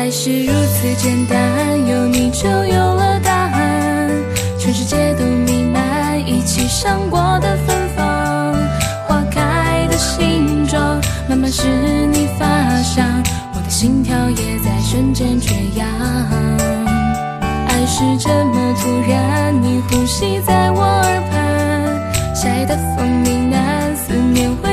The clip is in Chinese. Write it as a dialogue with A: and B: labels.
A: 爱是如此简单，有你就有了答案，全世界都弥漫一起赏过的芬芳，花开的形状慢慢是你发香，我的心跳也在瞬间缺氧。爱是这么突然，你呼吸在我耳畔，夏夜的风呢喃，思念会